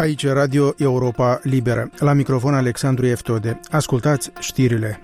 Aici Radio Europa Liberă. La microfon Alexandru Eftode. Ascultați știrile.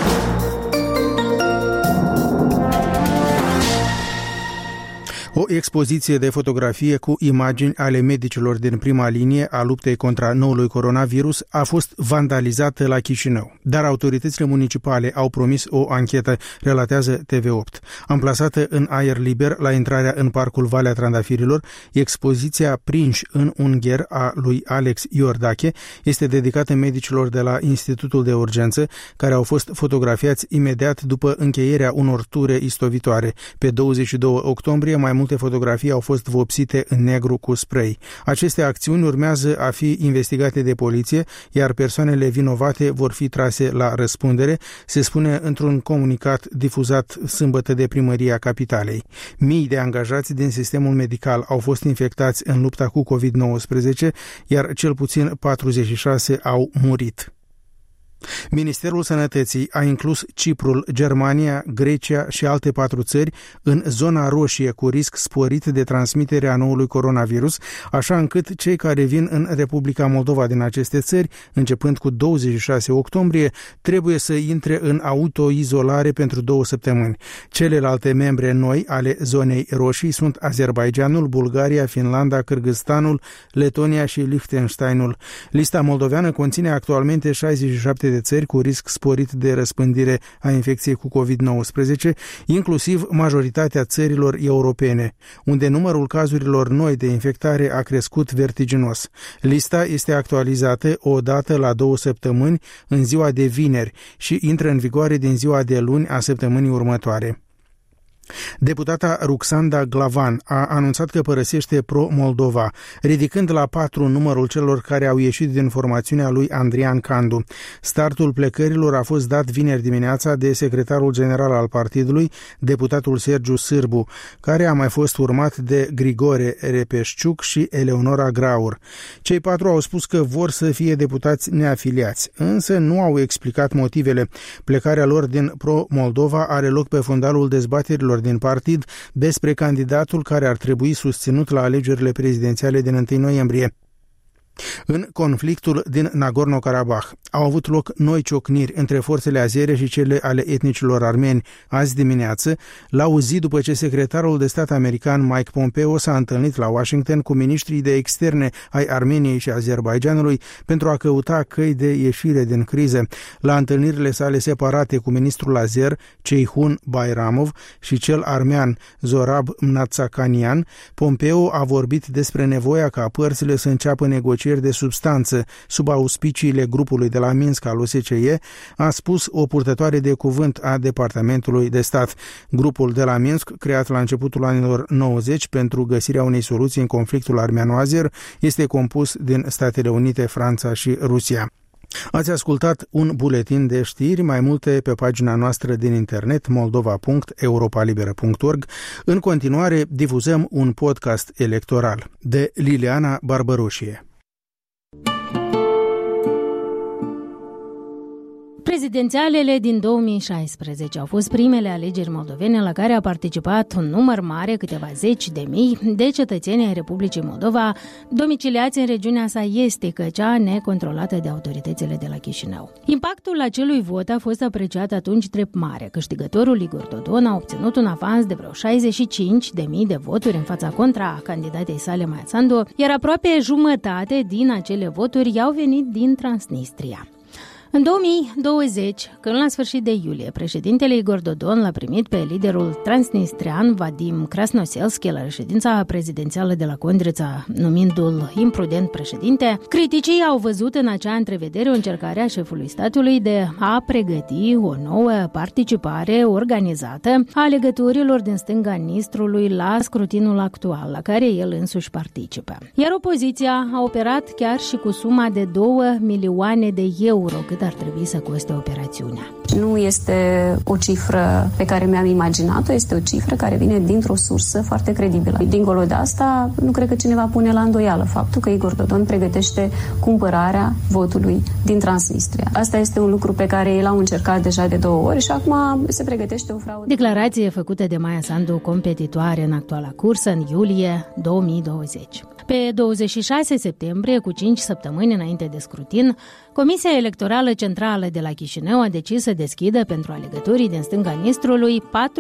O expoziție de fotografie cu imagini ale medicilor din prima linie a luptei contra noului coronavirus a fost vandalizată la Chișinău, dar autoritățile municipale au promis o anchetă, relatează TV8. Amplasată în aer liber la intrarea în parcul Valea Trandafirilor, expoziția Prinși în ungher a lui Alex Iordache este dedicată medicilor de la Institutul de Urgență, care au fost fotografiați imediat după încheierea unor ture istovitoare. Pe 22 octombrie, mai multe fotografii au fost vopsite în negru cu spray. Aceste acțiuni urmează a fi investigate de poliție, iar persoanele vinovate vor fi trase la răspundere, se spune într-un comunicat difuzat sâmbătă de Primăria Capitalei. Mii de angajați din sistemul medical au fost infectați în lupta cu COVID-19, iar cel puțin 46 au murit. Ministerul Sănătății a inclus Ciprul, Germania, Grecia și alte 4 țări în zona roșie cu risc sporit de transmitere a noului coronavirus, așa încât cei care vin în Republica Moldova din aceste țări, începând cu 26 octombrie, trebuie să intre în autoizolare pentru 2 săptămâni. Celelalte membre noi ale zonei roșii sunt Azerbaidjanul, Bulgaria, Finlanda, Kârgâzstanul, Letonia și Liechtensteinul. Lista moldoveană conține actualmente 67 de țări cu risc sporit de răspândire a infecției cu COVID-19, inclusiv majoritatea țărilor europene, unde numărul cazurilor noi de infectare a crescut vertiginos. Lista este actualizată o dată la 2 săptămâni în ziua de vineri și intră în vigoare din ziua de luni a săptămânii următoare. Deputata Ruxanda Glavan a anunțat că părăsește Pro-Moldova, ridicând la 4 numărul celor care au ieșit din formațiunea lui Andrian Candu. Startul plecărilor a fost dat vineri dimineața de secretarul general al partidului, deputatul Sergiu Sârbu, care a mai fost urmat de Grigore Repeșciuc și Eleonora Graur. Cei 4 au spus că vor să fie deputați neafiliați, însă nu au explicat motivele. Plecarea lor din Pro-Moldova are loc pe fundalul dezbaterilor din partid despre candidatul care ar trebui susținut la alegerile prezidențiale din 1 noiembrie. În conflictul din Nagorno-Karabakh au avut loc noi ciocniri între forțele azere și cele ale etnicilor armeni azi dimineață, la o zi după ce secretarul de stat american Mike Pompeo s-a întâlnit la Washington cu ministrii de externe ai Armeniei și Azerbaidjanului pentru a căuta căi de ieșire din criză. La întâlnirile sale separate cu ministrul azer Ceyhun Bayramov și cel armean Zorab Mnatsakanian, Pompeo a vorbit despre nevoia ca părțile să înceapă negocieri de substanță sub auspiciile grupului de la Minsk al OSCE, a spus o purtătoare de cuvânt a Departamentului de Stat. Grupul de la Minsk, creat la începutul anilor 90 pentru găsirea unei soluții în conflictul armeano-azer, este compus din Statele Unite, Franța și Rusia. Ați ascultat un buletin de știri, mai multe pe pagina noastră din internet moldova.europalibera.org. În continuare difuzăm un podcast electoral de Liliana Barbărușie. Prezidențialele din 2016 au fost primele alegeri moldovene la care a participat un număr mare, câteva zeci de mii, de cetățeni ai Republicii Moldova, domiciliați în regiunea sa estică, cea necontrolată de autoritățile de la Chișinău. Impactul acelui vot a fost apreciat atunci drept mare. Câștigătorul Igor Dodon a obținut un avans de vreo 65.000 de voturi în fața contra candidatei sale Maia Sandu, iar aproape jumătate din acele voturi i-au venit din Transnistria. În 2020, când la sfârșit de iulie, președintele Igor Dodon l-a primit pe liderul transnistrian Vadim Krasnoselski la reședința prezidențială de la Condrița, numindu-l imprudent președinte, criticii au văzut în acea întrevedere o încercare a șefului statului de a pregăti o nouă participare organizată a alegătorilor din stânga Nistrului la scrutinul actual, la care el însuși participă. Iar opoziția a operat chiar și cu suma de 2 milioane de euro, cât ar trebui să coste operațiunea. Nu este o cifră pe care mi-am imaginat-o, este o cifră care vine dintr-o sursă foarte credibilă. Dincolo de asta, nu cred că cineva pune la îndoială faptul că Igor Dodon pregătește cumpărarea votului din Transnistria. Asta este un lucru pe care el a încercat deja de 2 ori și acum se pregătește o fraudă. Declarație făcută de Maia Sandu, competitoare în actuala cursă, în iulie 2020. Pe 26 septembrie, cu 5 săptămâni înainte de scrutin, Comisia Electorală Centrală de la Chișinău a decis să deschidă pentru alegătorii din stânga Nistrului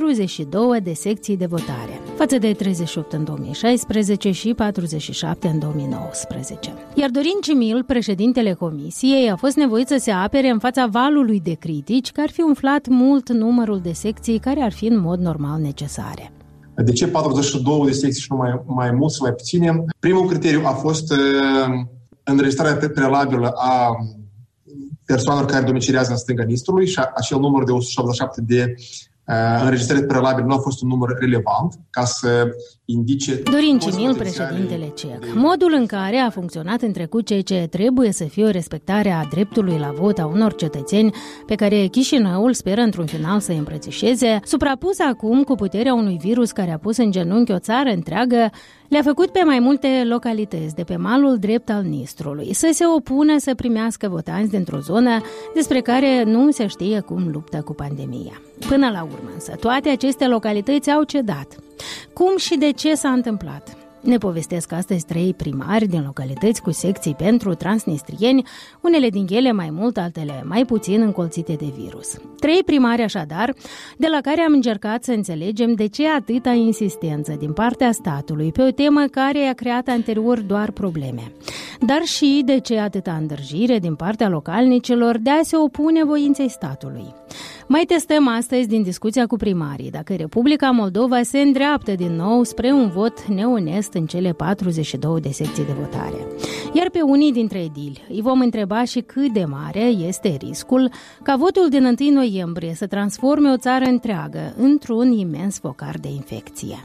42 de secții de votare, față de 38 în 2016 și 47 în 2019. Iar Dorin Cimil, președintele Comisiei, a fost nevoit să se apere în fața valului de critici că ar fi umflat mult numărul de secții care ar fi în mod normal necesare. De ce 42 de secții și nu mai mult sau mai puține? Primul criteriu a fost înregistrarea prealabilă a persoanelor care domiciliază în stânga Nistrului și acel număr de 187 de înregistrări prealabile nu a fost un număr relevant ca să indice... Dorin Cimil, președintele CEC. Modul în care a funcționat în trecut ceea ce trebuie să fie o respectare a dreptului la vot a unor cetățeni pe care Chișinăul speră într-un final să îi îmbrățișeze, suprapus acum cu puterea unui virus care a pus în genunchi o țară întreagă, le-a făcut pe mai multe localități de pe malul drept al Nistrului să se opună să primească votanți dintr-o zonă despre care nu se știe cum luptă cu pandemia. Până la urmă, însă, toate aceste localități au cedat. Cum și de ce s-a întâmplat? Ne povestesc astăzi 3 primari din localități cu secții pentru transnistrieni, unele din ele mai mult, altele mai puțin încolțite de virus. 3 primari așadar, de la care am încercat să înțelegem de ce atâta insistență din partea statului pe o temă care i-a creat anterior doar probleme, dar și de ce atâta îndrăjire din partea localnicilor de a se opune voinței statului. Mai testăm astăzi din discuția cu primarii dacă Republica Moldova se îndreaptă din nou spre un vot neonest în cele 42 de secții de votare. Iar pe unii dintre edili îi vom întreba și cât de mare este riscul ca votul din 1 noiembrie să transforme o țară întreagă într-un imens focar de infecție.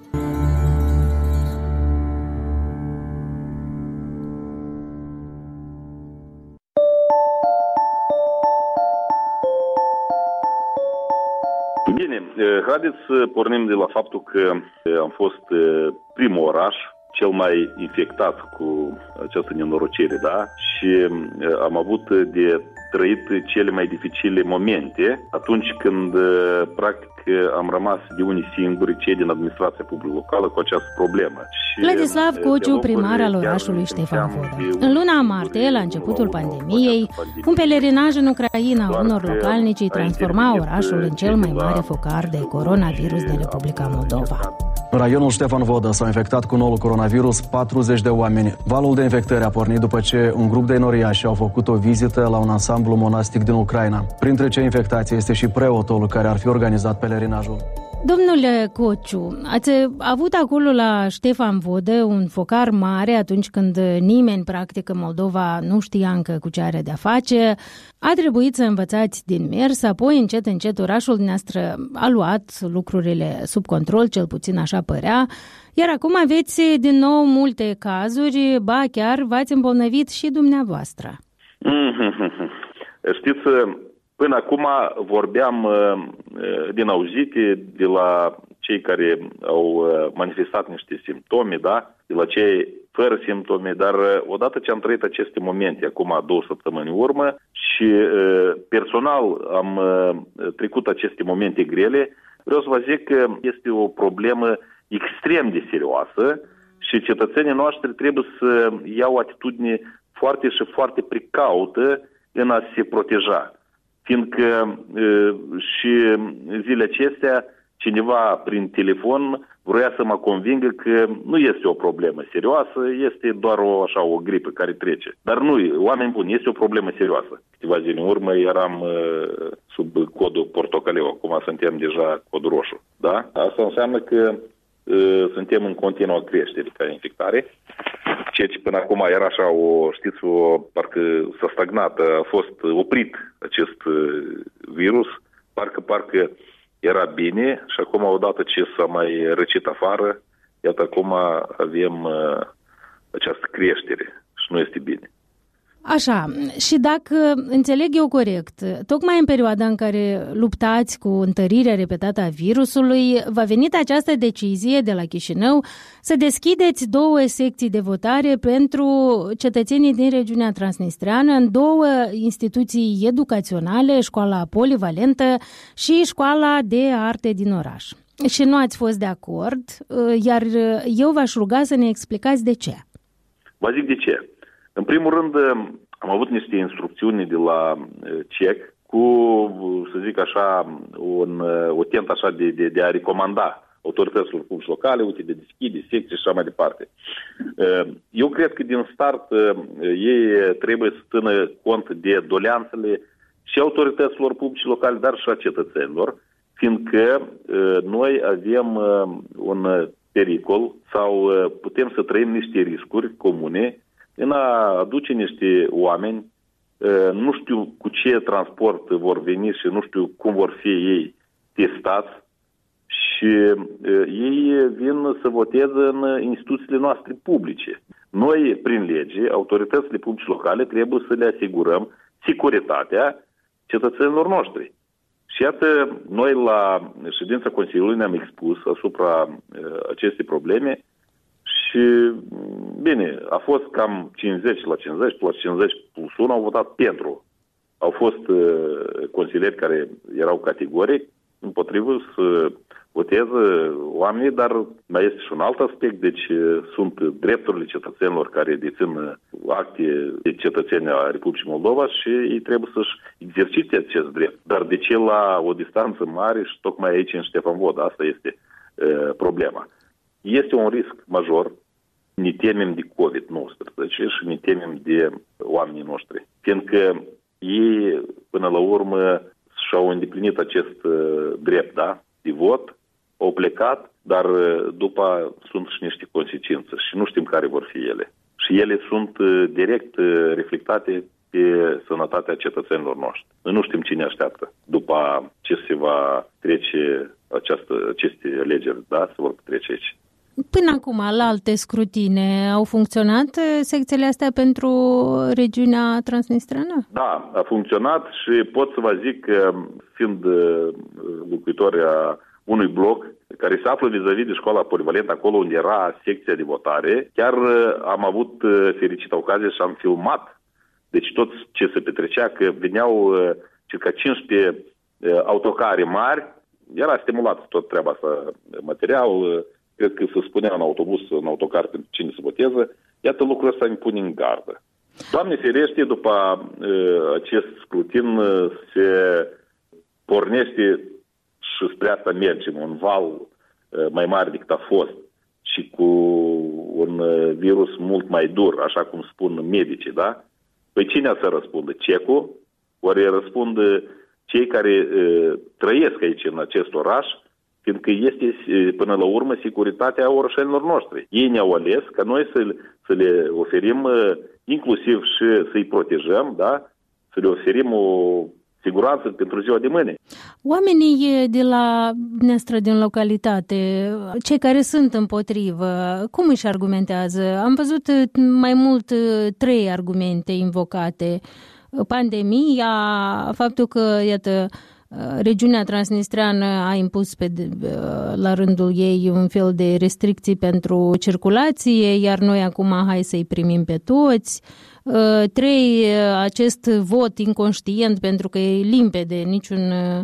Bine, haideți să pornim de la faptul că am fost primul oraș cel mai infectat cu această nenorocire, da? Și am avut de trăit cele mai dificile momente atunci când, practic, am rămas de unii singuri, cei din administrația publică locală, cu această problemă. Vladislav Cociu, primar al orașului Ștefan Vodă. În luna martie, la începutul pandemiei, un pelerinaj în Ucraina a unor localnici transforma orașul în cel mai mare focar de coronavirus din Republica Moldova. În raionul Ștefan Vodă s-au infectat cu noul coronavirus 40 de oameni. Valul de infectări a pornit după ce un grup de enoriași au făcut o vizită la un ansamblu monastic din Ucraina. Printre cei infectați este și preotul care ar fi organizat pelerinajul. Domnule Cociu, ați avut acolo la Ștefan Vodă un focar mare atunci când nimeni, practic, în Moldova nu știa încă cu ce are de-a face. A trebuit să învățați din mers, apoi încet, încet orașul dumneavoastră a luat lucrurile sub control, cel puțin așa părea, iar acum aveți din nou multe cazuri, ba chiar v-ați îmbolnăvit și dumneavoastră. Știți, până acum vorbeam din auzite de la cei care au manifestat niște simptome, da? De la cei fără simptome, dar odată ce am trăit aceste momente, acum 2 săptămâni în urmă, și personal am trecut aceste momente grele, vreau să vă zic că este o problemă extrem de serioasă și cetățenii noștri trebuie să iau o atitudine foarte și foarte precaută în a se proteja. Fiindcă și zilele acestea cineva prin telefon vroia să mă convingă că nu este o problemă serioasă, este doar o gripă care trece. Dar nu, oameni buni, este o problemă serioasă. Câteva zile în urmă eram sub codul portocaliu, acum suntem deja cod roșu. Da? Asta înseamnă că suntem în continuă creștere ca infectare. Ceea ce până acum era așa, parcă s-a stagnat, a fost oprit acest virus, parcă era bine și acum odată ce s-a mai răcit afară, iată acum avem această creștere și nu este bine. Așa, și dacă înțeleg eu corect, tocmai în perioada în care luptați cu întărirea repetată a virusului, v-a venit această decizie de la Chișinău să deschideți 2 secții de votare pentru cetățenii din regiunea transnistreană în 2 instituții educaționale, școala polivalentă și școala de arte din oraș. Și nu ați fost de acord, iar eu v-aș ruga să ne explicați de ce. Vă zic de ce. În primul rând, am avut niște instrucțiuni de la CEC cu, să zic așa, o tent așa de a recomanda autorităților publice locale, uite, de deschide secții și așa mai departe. Eu cred că din start ei trebuie să țină cont de doleanțele și autorităților publice locale, dar și a cetățenilor, fiindcă noi avem un pericol sau putem să trăim niște riscuri comune în a aduce niște oameni, nu știu cu ce transport vor veni și nu știu cum vor fi ei testați și ei vin să voteze în instituțiile noastre publice. Noi, prin lege, autoritățile publice locale trebuie să le asigurăm securitatea cetățenilor noștri. Și iată, noi la ședința Consiliului ne-am expus asupra acestei probleme și, bine, a fost cam 50 la 50, plus 50 plus 1 au votat pentru. Au fost consilieri care erau categoric împotrivă să voteze oamenii, dar mai este și un alt aspect, deci sunt drepturile cetățenilor care dețin acte de cetățeni a Republicii Moldova și ei trebuie să-și exercite acest drept. Dar de ce la o distanță mare și tocmai aici în Ștefan Vodă? Asta este problema. Este un risc major. Ne temem de COVID-19 și ne temem de oamenii noștri. Fiindcă ei, până la urmă, și-au îndeplinit acest drept, da, de vot, au plecat, dar după sunt și niște consecințe și nu știm care vor fi ele. Și ele sunt direct reflectate pe sănătatea cetățenilor noștri. Noi nu știm cine așteaptă după ce se va trece aceste alegeri, da, se vor trece aici. Până acum, la alte scrutine, au funcționat secțiile astea pentru regiunea transnistreană? Da, a funcționat și pot să vă zic că, fiind locuitoarea unui bloc care se află vis-a-vis de școala polivalentă, acolo unde era secția de votare, chiar am avut fericită ocazie și am filmat. Deci tot ce se petrecea, că veneau circa 15 autocare mari, era stimulat tot treaba asta, material, cred că se spunea în autobuz, în autocar, pentru cine se voteze. Iată, lucrul ăsta îmi pune în gardă. Doamne ferește, după acest scrutin se pornește și spre asta mergem, un val mai mare decât a fost și cu un virus mult mai dur, așa cum spun medicii, da? Păi cine să răspundă? CEC-ul? Ori răspund cei care trăiesc aici în acest oraș, fiindcă este, până la urmă, securitatea orășenilor noștri. Ei ne-au ales ca noi să le oferim, inclusiv și să-i protejăm, da? Să le oferim o siguranță pentru ziua de mâine. Oamenii de la dumneavoastră din localitate, cei care sunt împotrivă, cum își argumentează? Am văzut mai mult 3 argumente invocate. Pandemia, faptul că, iată, regiunea transnistreană a impus la rândul ei un fel de restricții pentru circulație, iar noi acum hai să-i primim pe toți. 3, acest vot inconștient, pentru că e limpede, niciun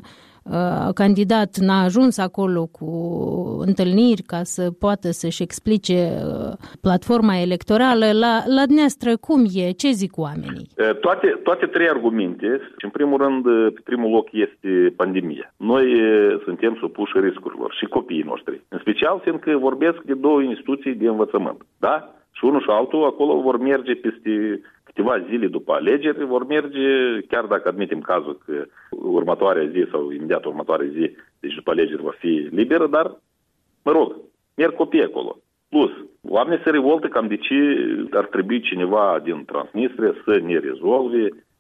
candidat n-a ajuns acolo cu întâlniri ca să poată să-și explice platforma electorală. La dumneavoastră cum e? Ce zic oamenii? Toate 3 argumente, și în primul rând, pe primul loc este pandemia. Noi suntem supuși riscurilor și copiii noștri. În special, fiindcă vorbesc de 2 instituții de învățământ. Da? Și unul și altul acolo vor merge peste câteva zile după alegeri, vor merge, chiar dacă admitem cazul că următoarea zi sau imediat următoarea zi, deci după alegeri va fi liberă, dar, mă rog, merg copii acolo. Plus, oamenii se revoltă cam de ce ar trebui cineva din Transnistria să ne rezolve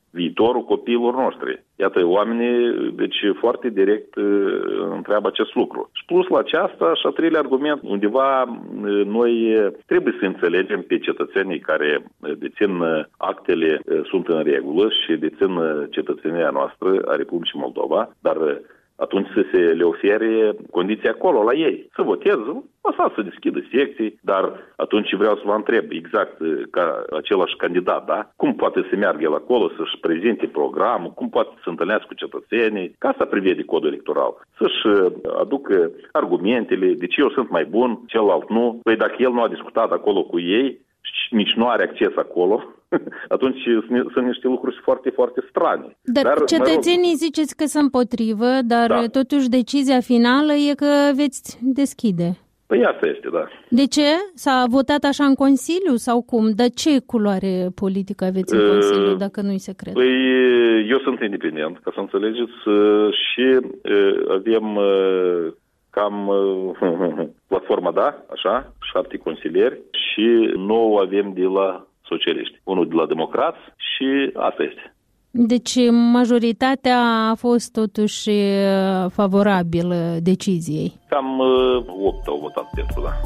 viitorul copiilor noștri. Iată, oamenii, deci foarte direct întreabă acest lucru. Și plus la aceasta, și a treilea argument, undeva noi trebuie să înțelegem pe cetățenii care dețin actele, sunt în regulă și dețin cetățenia noastră a Republicii Moldova, dar atunci să se le ofere condiții acolo la ei. Să voteze, lăsați să deschidă secții, dar atunci vreau să vă întreb exact ca același candidat, da? Cum poate să meargă el acolo să-și prezinte programul, cum poate să se întâlnească cu cetățenii, ca să prevede codul electoral, să-și aducă argumentele, de ce eu sunt mai bun, celălalt nu. Păi dacă el nu a discutat acolo cu ei, nici nu are acces acolo, atunci sunt niște lucruri foarte, foarte strane. Dar cetățenii ziceți că sunt împotrivă, dar totuși decizia finală e că veți deschide. Păi asta este, da. De ce? S-a votat așa în Consiliu sau cum? De ce culoare politică aveți în Consiliu, dacă nu-i secret? Păi eu sunt independent, ca să înțelegeți, și avem cam platforma, da, așa, 7 consilieri și 9 avem de la socialiști, unul de la democrați și asta este. Deci majoritatea a fost totuși favorabilă deciziei. Cam 8 au votat pentru, da.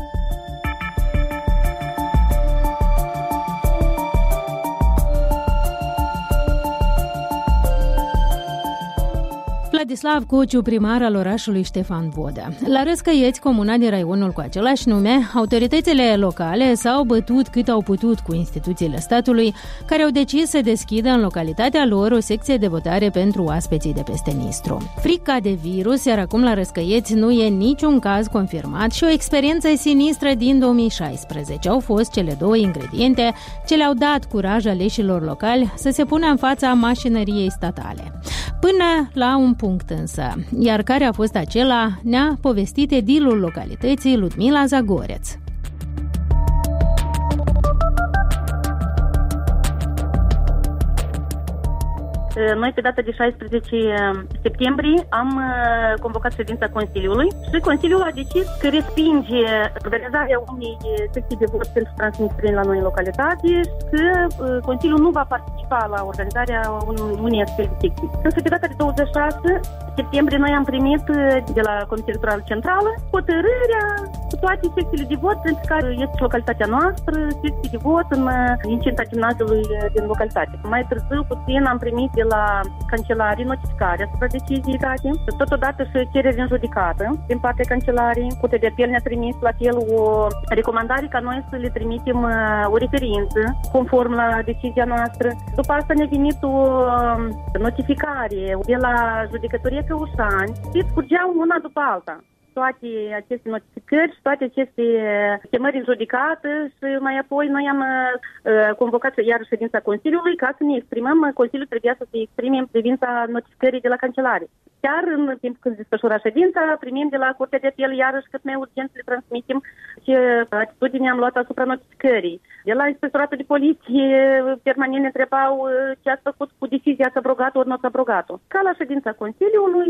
Vladislav Cociu, primar al orașului Ștefan Vodă. La Răscăieți, comuna din raionul cu același nume, autoritățile locale s-au bătut cât au putut cu instituțiile statului, care au decis să deschidă în localitatea lor o secție de votare pentru oaspeții de peste Nistru. Frica de virus, iar acum la Răscăieți nu e niciun caz confirmat și o experiență sinistră din 2016 au fost cele două ingrediente ce le-au dat curaj aleșilor locali să se pună în fața mașinăriei statale. Până la un punct însă, iar care a fost acela, ne-a povestit edilul localității Ludmila Zagoreț. Noi, pe data de 16 septembrie, am convocat ședința Consiliului și Consiliul a decis că respinge organizarea unei secții de vot pentru transnistrini la noi în localitate și că Consiliul nu va participa la organizarea unei astfel de secții. Însă, pe data de 26 septembrie, noi am primit de la Comisia Electorală Centrală hotărârea cu toate secțiile de vot, pentru care este localitatea noastră, secții de vot în incinta gimnaziului din localitate. Mai târziu, puțin, am primit de la Cancelarii notificarea asupra deciziei date, totodată și cereri în judecată din partea Cancelariei. Curtea de apel ne-a trimis la fel o recomandare ca noi să le trimitem o referință conform la decizia noastră. După asta ne-a venit o notificare de la judecătoria Căușani și scurgeau una după alta toate aceste notificări și toate aceste chemări în judecată și mai apoi noi am convocat iar ședința Consiliului ca să ne exprimăm. Consiliul trebuia să se exprime în privința notificării de la Cancelare. Chiar în timp când desfășura ședința, primim de la Curtea de Apel iarăși cât mai urgent să le transmitem ce atitudine am luat asupra notificării. De la Inspectoratul de Poliție permanent ne întrebau ce ați făcut cu decizia, ați abrogat-o ori nu ați abrogat-o. Ca la ședința Consiliului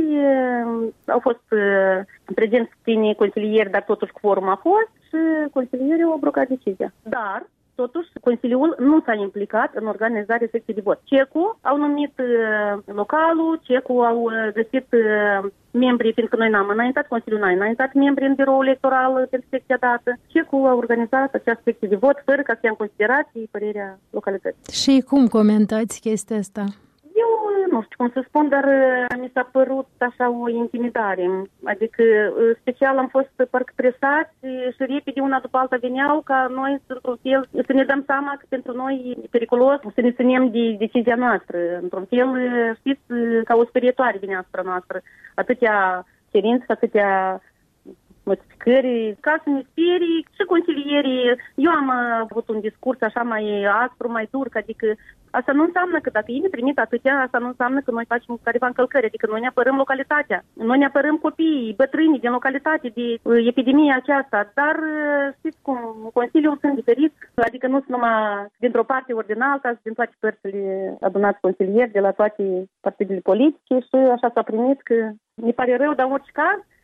au fost prezenți puțini consilieri, dar totuși quorum a fost și consilierii au abrogat decizia. Dar totuși, Consiliul nu s-a implicat în organizarea secției de vot. CECU au numit localul, CECU au găsit membrii, fiindcă noi n-am înaintat, Consiliul n-a înaintat membrii în biroul electoral pentru secția dată. CECU a organizat această secție de vot fără ca să ia în considerație părerea localității. Și cum comentați chestia asta? Eu nu știu cum să spun, dar mi s-a părut așa o intimidare. Adică, special am fost parcă presați și repede una după alta veneau ca noi, într-un fel, să ne dăm seama că pentru noi e periculos să ne ținem de decizia noastră. Într-un fel, știți, ca o sperietoare vine asupra noastră. Atâtea cerințe, atâtea notificări, ca să ne sperii și consilierii. Eu am avut un discurs așa mai aspru, mai dur, adică asta nu înseamnă că dacă ei ne trimit atâtea, asta nu înseamnă că noi facem careva încălcări, adică noi ne apărăm localitatea, noi ne apărăm copiii, bătrânii din localitate de epidemia aceasta, dar știți cum, Consiliul sunt diferit, adică nu sunt numai dintr-o parte ori din alta, sunt din toate părțile adunați consilieri, de la toate partidele politice și așa s-a primit că ne pare rău, dar în orice caz,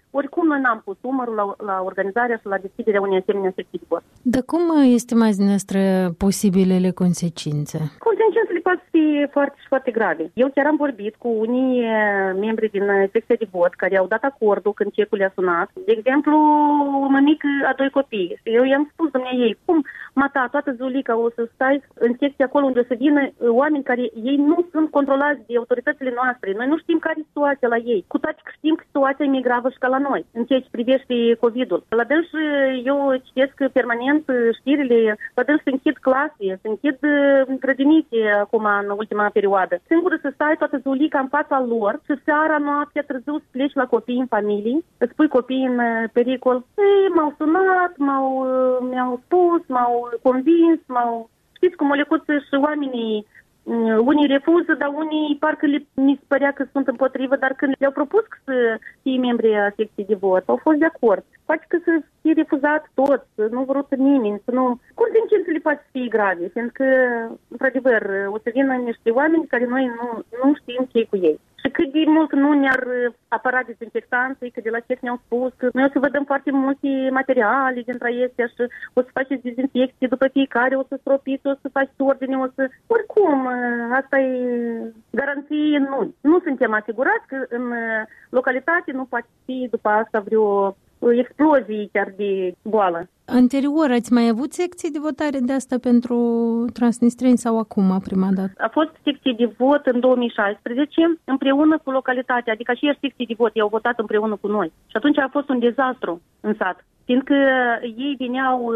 oricum noi n-am pus umărul la organizarea și la deschiderea unei asemenea secții de vot. Dar cum estimați dumneavoastră posibilele consecințe? Consecințele pot fi foarte și foarte grave. Eu chiar am vorbit cu unii membri din secția de vot care au dat acordul când cecul i-a sunat. De exemplu, o mămică a 2 copii. Și eu i-am spus ei, cum, mata, toată zulica o să stai în secția acolo unde o să vină oameni care ei nu sunt controlați de autoritățile noastre. Noi nu știm care e situația la ei. Cu toate că știm că situația e mai gravă și ca la noi, în ceea ce privește COVID-ul. La dâns eu citesc permanent știrile, la dâns se închid clase, se închid grădinițe acum în ultima perioadă. Singură să stai toată zulica în fața lor și seara, noaptea, târziu să pleci la copii în familie, îți pui copiii în pericol. Ei, m-au sunat, mi-au spus, m-au convins, știți cum o lecuță și oamenii, unii refuză, dar unii parcă mi se părea că sunt împotrivă, dar când le-au propus să fie membri a secției de vot, au fost de acord. Poate că să fie refuzat toți, să nu vrut nimeni, să nu... Consecințele poate fi grave, fiindcă, într-adevăr, o să vină niște oameni care noi nu știm ce cu ei. Și cât de mult nu ne-ar apăra dezinfectanții, că de la ce ne-au spus, că noi o să vă dăm foarte multe materiale dintre acestea și o să faceți dezinfecție după fiecare, o să stropiți, o să faceți ordine, o să... Oricum, asta e garanție, nu suntem asigurați că în localitate nu poate fi după asta vreo explozie chiar de boală. Anterior ați mai avut secții de votare de asta pentru transnistreni sau acum, prima dată? A fost secție de vot în 2016 împreună cu localitatea, adică și secții de vot i-au votat împreună cu noi. Și atunci a fost un dezastru în sat, fiindcă ei veneau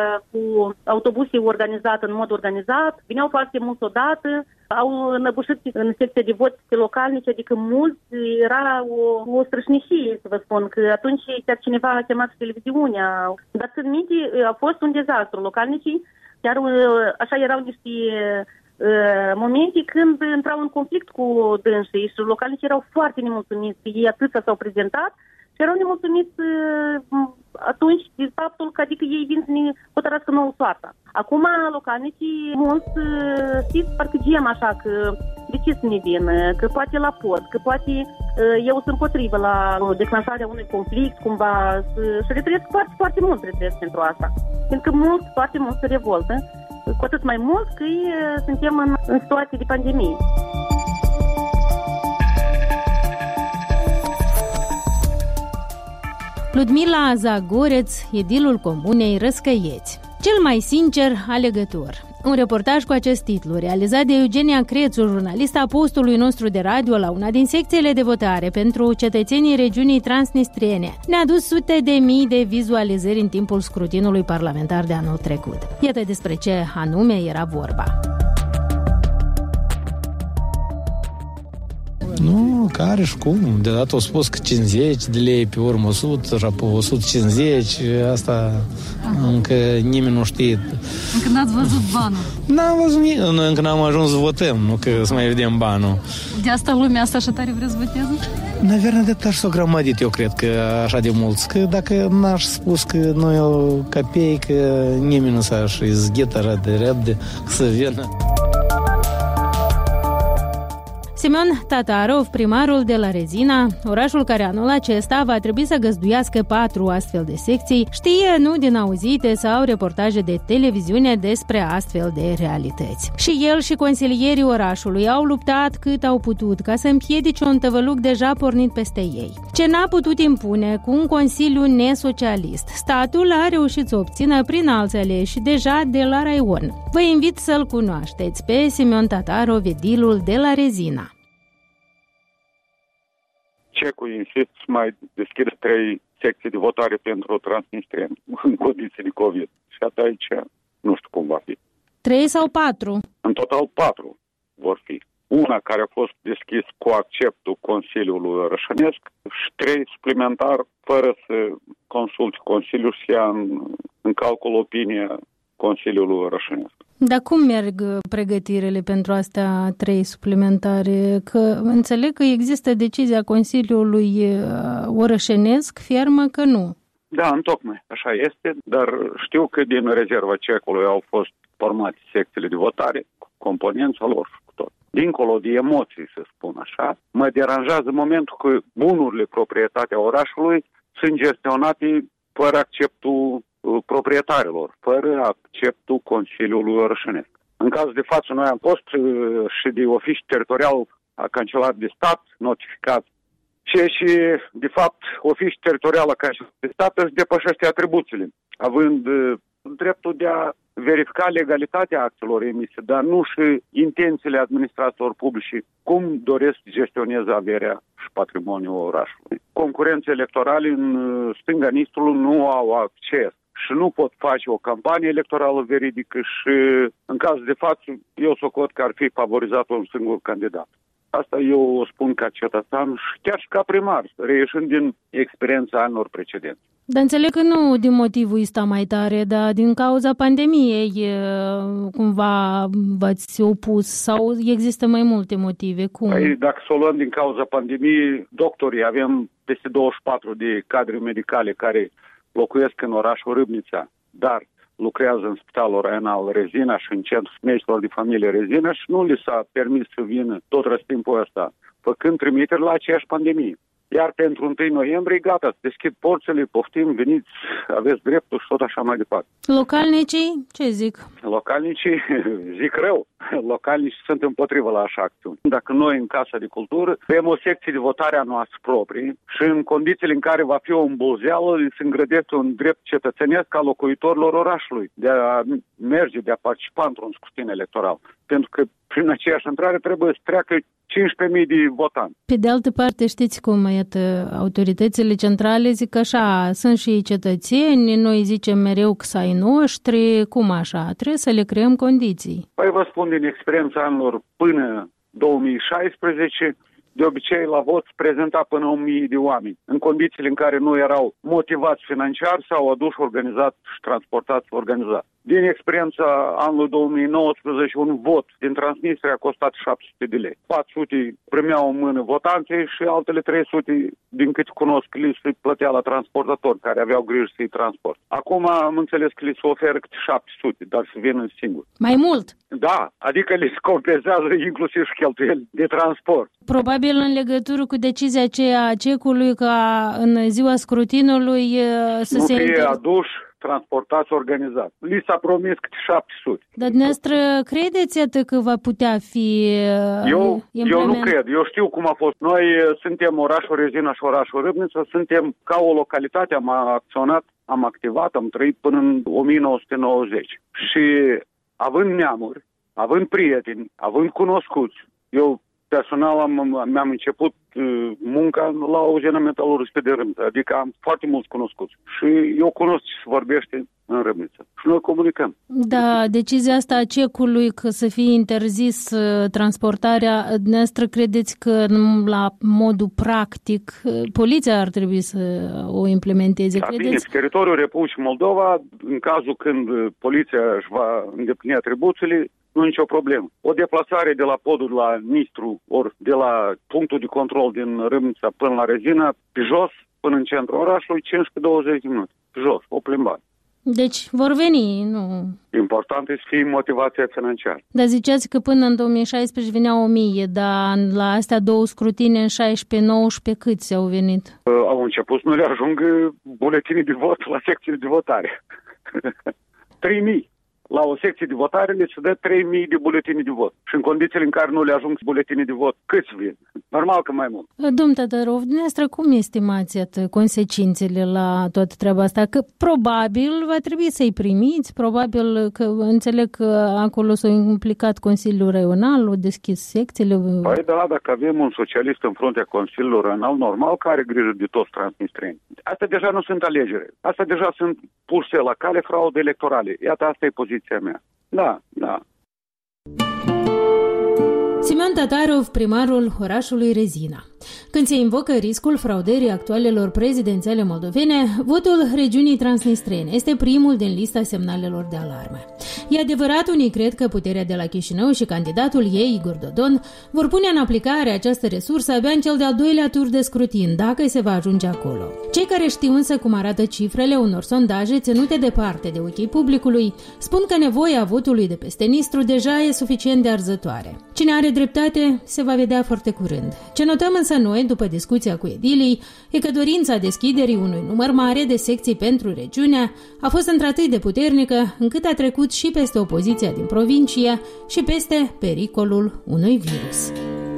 cu autobuse organizate în mod organizat, veneau foarte mulți odată, au înăbușit în secția de vot pe localnici, adică mulți, era o strășnicie, să vă spun, că atunci chiar cineva a chemat televiziunea. Dar să minte, a fost un dezastru. Localnicii, chiar așa erau niște momente când intrau în conflict cu dânsii și localnicii erau foarte nemulțumiți, ei atâția s-au prezentat și erau nemulțumiți atunci de faptul că adică ei vin să ne hotărască nouă soarta. Acum localnicii mulți știți parcă gem așa că de ce să ne vină, că poate la pod, că poate eu sunt împotrivă la declanșarea unui conflict, cumva, și retrăiesc foarte, foarte mult retrăiesc pentru asta. Pentru că mulți, foarte mult se revoltă, cu atât mai mult că suntem în situație de pandemie. Ludmila Zagoreț, edilul comunei Răscăieți. Cel mai sincer alegător. Un reportaj cu acest titlu, realizat de Eugenia Crețu, jurnalista postului nostru de radio la una din secțiile de votare pentru cetățenii regiunii transnistriene, ne-a adus sute de mii de vizualizări în timpul scrutinului parlamentar de anul trecut. Iată despre ce anume era vorba. Nu, care și cum? Deodată au spus că 50 de lei, pe urmă 100, și apoi 150, asta încă nimeni nu știe. Încă n-ați văzut banul? N-am văzut nimic, noi încă n-am ajuns să votăm, nu că să mai vedem banul. De asta lumea asta așa tare vrea să voteze? Naverna de așa s-o grămădit, eu cred că așa de mulți, că dacă n-aș spus că noi o capei, că nimeni nu s-aș izghită de repede să vină. Semyon Tatarov, primarul de la Rezina, orașul care anul acesta va trebui să găzduiască 4 astfel de secții, știe nu din auzite sau reportaje de televiziune despre astfel de realități. Și el și consilierii orașului au luptat cât au putut ca să împiedice un tăvăluc deja pornit peste ei. Ce n-a putut impune cu un consiliu nesocialist, statul a reușit să obțină prin alți aleși deja de la raion. Vă invit să-l cunoașteți pe Semyon Tatarov, edilul de la Rezina. Cecul insist să mai deschide 3 secții de votare pentru transnistrieni în condiții de COVID. Și atunci nu știu cum va fi. 3 sau 4? În total 4 vor fi. Una care a fost deschis cu acceptul Consiliului Rășănesc și 3 suplimentar fără să consulte Consiliul și ia în calcul opinia Consiliului Rășănesc. Dar cum merg pregătirile pentru astea 3 suplimentare? Că înțeleg că există decizia Consiliului Orășenesc, fermă că nu. Da, întocmai, așa este, dar știu că din rezerva cecului au fost formate secțiile de votare, cu componența lor și cu tot. Dincolo de emoții, să spun așa, mă deranjează momentul că bunurile proprietatea orașului sunt gestionate fără acceptul proprietarilor, fără acceptul Consiliului Orășănesc. În cazul de față, noi am fost și de oficiu teritorial a Cancelarului de Stat notificat și de fapt, oficiul teritorial a Cancelarului de Stat își depășește atribuțiile, având dreptul de a verifica legalitatea actelor emise, dar nu și intențiile administratorilor publici, cum doresc să gestioneze averea și patrimoniul orașului. Concurențe electorale în stânga Nistrului nu au acces și nu pot face o campanie electorală veridică și, în cazul de față, eu socot că ar fi favorizat un singur candidat. Asta eu o spun ca cetățean și chiar și ca primar, reieșind din experiența anilor precedenți. Dar înțeleg că nu din motivul ăsta mai tare, dar din cauza pandemiei cumva v-ați opus sau există mai multe motive? Cum? Păi, dacă să o luăm din cauza pandemiei, doctorii, avem peste 24 de cadre medicale care locuiesc în orașul Râbnița, dar lucrează în Spitalul Raional Rezina și în Centrul Medicilor de Familie Rezina și nu li s-a permis să vină tot răstimpul ăsta, făcând trimiteri la aceeași pandemie. Iar pentru 1 noiembrie, gata, deschid porțile, poftim, veniți, aveți dreptul și tot așa mai departe. Localnicii, ce zic? Localnicii zic rău. Localnicii sunt împotrivă la așa acțiuni. Dacă noi în Casa de Cultură avem o secție de votare a noastră proprii și în condițiile în care va fi o îmbulzeală, se îngrădește un drept cetățenesc al locuitorilor orașului de a merge, de a participa într-un scrutin electoral. Pentru că prin aceeași intrare trebuie să treacă 15.000 de votanți. Pe de altă parte, știți cum, iată, autoritățile centrale zic așa, sunt și cetățeni, noi zicem mereu că să-i noștri, cum așa? Trebuie să le creăm condiții. Păi vă spun din experiența anilor până 2016, de obicei la vot se prezenta până 1.000 de oameni. În condițiile în care nu erau motivați financiar, s-au adus organizat și transportați organizat. Din experiența anului 2019, un vot din Transnistria a costat 700 de lei. 400 primeau în mână votanții și altele 300, din cât cunosc, li se plătea la transportatori care aveau grijă să-i transport. Acum am înțeles că li se oferă câte 700, dar să vină singur. Mai mult? Da, adică li se compensează inclusiv și cheltuieli de transport. Probabil în legătură cu decizia aceea a CEC-ului ca în ziua scrutinului să nu se... Nu fie aduși, transportați organizat. Li s-a promis câte 700. Dar dumneavoastră credeți că va putea fi Eu nu cred. Eu știu cum a fost. Noi suntem orașul Rezina și orașul Râbnița, suntem ca o localitate, am acționat, am activat, am trăit până în 1990. Și având neamuri, având prieteni, având cunoscuți, eu personal mi-am început munca la uzina metalurgică de Râmnița, adică am foarte mulți cunoscuți și eu cunosc ce se vorbește în Râmnița și noi comunicăm. Da, decizia asta a CEC-ului că să fie interzis transportarea, dumneavoastră credeți că la modul practic poliția ar trebui să o implementeze? Da, credeți? Bine, pe teritoriul Republicii Moldova, în cazul când poliția își va îndeplini atribuțiile, nu nicio problemă. O deplasare de la podul la Nistru, ori de la punctul de control din Râmnița până la Rezina, pe jos, până în centrul orașului, 15-20 de minute. Pe jos, o plimbare. Deci vor veni, nu... Important este să fie motivația financiară. Dar ziceați că până în 2016 veneau 1000, dar la astea două scrutine în 16-19 câți au venit? Au început să nu le ajungă buletinii de vot la secțiile de votare. 3000. La o secție de votare le se dă 3.000 de buletini de vot. Și în condițiile în care nu le ajung buletini de vot, câți vin? Normal că mai mult. Domnul Tătărov, dumneavoastră cum estimați consecințele la toată treaba asta? Că probabil va trebui să-i primiți, probabil că înțeleg că acolo s-a implicat Consiliul Raional, au deschis secțiile. Păi da, dacă avem un socialist în fruntea Consiliului Raional, normal că are grijă de toți transnistreni. Asta deja nu sunt alegeri. Asta deja sunt puse la cale fraude electorale. Iată, asta e poziția mea. Da. Simeon Tatarov, primarul orașului Rezina. Când se invocă riscul fraudării actualelor prezidențiale moldovene, votul regiunii transnistrene este primul din lista semnalelor de alarmă. E adevărat, unii cred că puterea de la Chișinău și candidatul ei, Igor Dodon, vor pune în aplicare această resursă abia în cel de-al doilea tur de scrutin, dacă se va ajunge acolo. Cei care știu însă cum arată cifrele unor sondaje ținute departe de ochii publicului, spun că nevoia votului de peste Nistru deja e suficient de arzătoare. Cine are dreptate se va vedea foarte curând. Ce notăm însă noi, după discuția cu edilii, e că dorința deschiderii unui număr mare de secții pentru regiune a fost într-atât de puternică încât a trecut și peste opoziția din provincie și peste pericolul unui virus.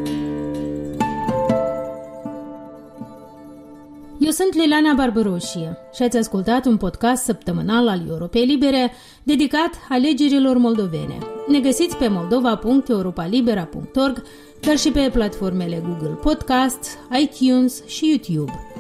Eu sunt Liliana Barbaroșie și ați ascultat un podcast săptămânal al Europei Libere dedicat alegerilor moldovene. Ne găsiți pe moldova.europalibera.org, dar și pe platformele Google Podcasts, iTunes și YouTube.